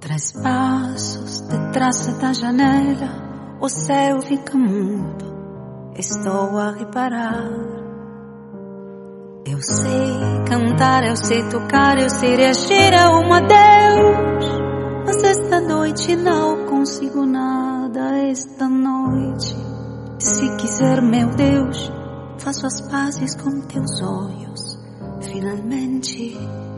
3 passos detrás da janela, o céu fica mudo, estou a reparar. Eu sei cantar, eu sei tocar, eu sei reagir a um adeus, mas esta noite não consigo nada, esta noite. Se quiser, meu Deus, faço as pazes com teus olhos, finalmente.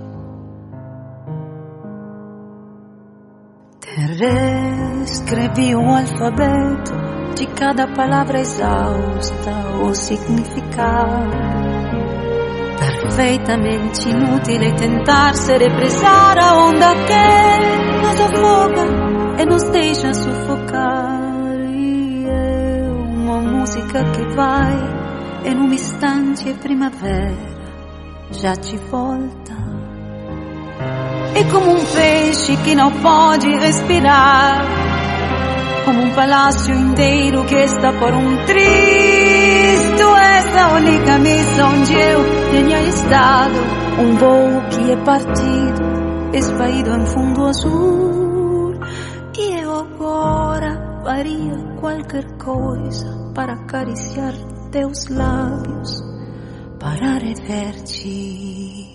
Reescrevi o alfabeto de cada palavra exausta, o significado. Perfeitamente inútil tentar se represar a onda que nos afoga e nos deixa sufocar. E é uma música que vai em um instante é primavera, já te volta. É como um peixe que não pode respirar, como um palácio inteiro que está por um triste. És a única missa onde eu tenha estado, um voo que é partido, esvaído em fundo azul. E eu agora faria qualquer coisa para acariciar teus lábios, para rever-te.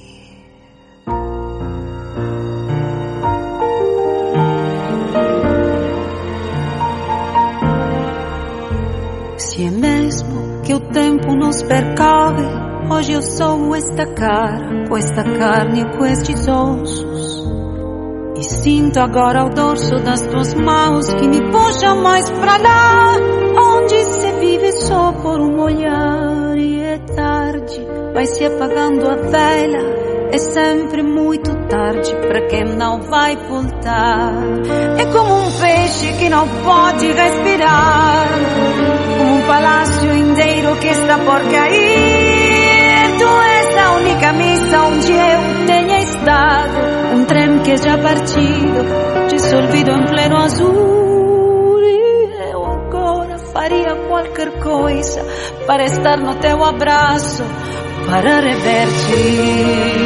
Se é mesmo que o tempo nos percorre, hoje eu sou esta cara, com esta carne e com estes ossos. E sinto agora o dorso das tuas mãos que me puxam mais pra lá, onde se vive só por um olhar. E é tarde, vai se apagando a vela, é sempre muito tarde para quem não vai voltar. É como um peixe que não pode respirar, como um palácio inteiro que está por cair. Tu és a única missa onde eu tenha estado, um trem que já partiu, dissolvido em pleno azul. E eu agora faria qualquer coisa para estar no teu abraço, para rever-te.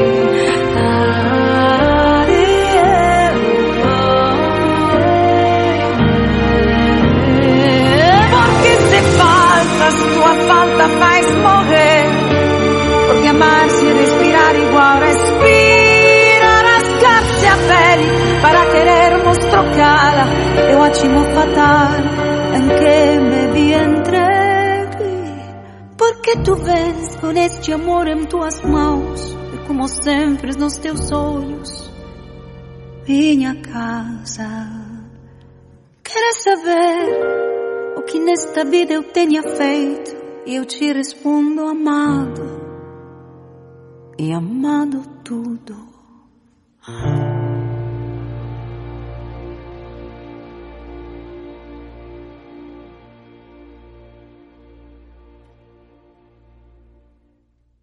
Tua falta faz morrer, porque amar-se e respirar igual respira, rasgar-se a pele para querermos trocá-la. É o atimo fatal em que me vi entregue, porque tu vens com este amor em tuas mãos e como sempre nos teus olhos. Minha casa, queres saber o que nesta vida eu tenha feito? E eu te respondo amado, e amado tudo.